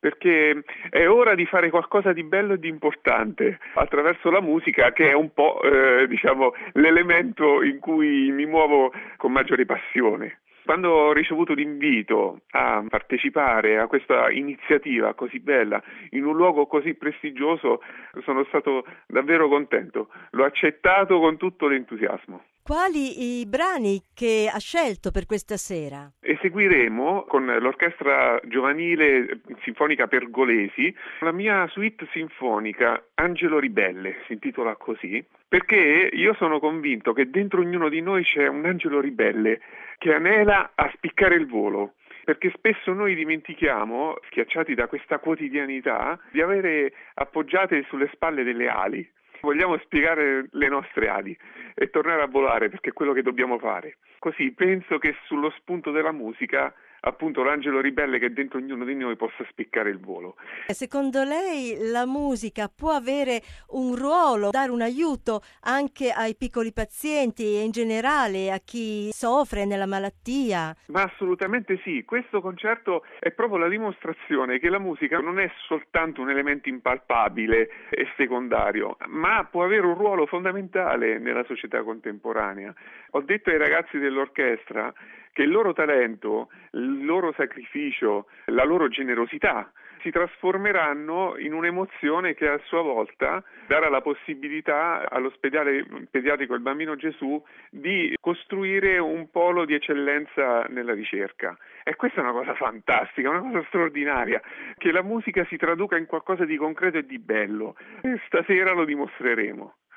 perché è ora di fare qualcosa di bello e di importante attraverso la musica, che è un po' l'elemento in cui mi muovo con maggiore passione. Quando ho ricevuto l'invito a partecipare a questa iniziativa così bella, in un luogo così prestigioso, sono stato davvero contento. L'ho accettato con tutto l'entusiasmo. Quali i brani che ha scelto per questa sera? Eseguiremo con l'Orchestra Giovanile Sinfonica Pergolesi la mia suite sinfonica Angelo Ribelle, si intitola così, perché io sono convinto che dentro ognuno di noi c'è un angelo ribelle che anela a spiccare il volo. Perché spesso noi dimentichiamo, schiacciati da questa quotidianità, di avere appoggiate sulle spalle delle ali. Vogliamo spiegare le nostre ali e tornare a volare, perché è quello che dobbiamo fare. Così penso che sullo spunto della musica, appunto, l'angelo ribelle che dentro ognuno di noi possa spiccare il volo. Secondo lei la musica può avere un ruolo, dare un aiuto anche ai piccoli pazienti e in generale a chi soffre nella malattia? Ma assolutamente sì, questo concerto è proprio la dimostrazione che la musica non è soltanto un elemento impalpabile e secondario, ma può avere un ruolo fondamentale nella società contemporanea. Ho detto ai ragazzi dell'orchestra che il loro talento, il loro sacrificio, la loro generosità si trasformeranno in un'emozione che a sua volta darà la possibilità all'ospedale pediatrico del Bambino Gesù di costruire un polo di eccellenza nella ricerca. E questa è una cosa fantastica, una cosa straordinaria, che la musica si traduca in qualcosa di concreto e di bello. E stasera lo dimostreremo.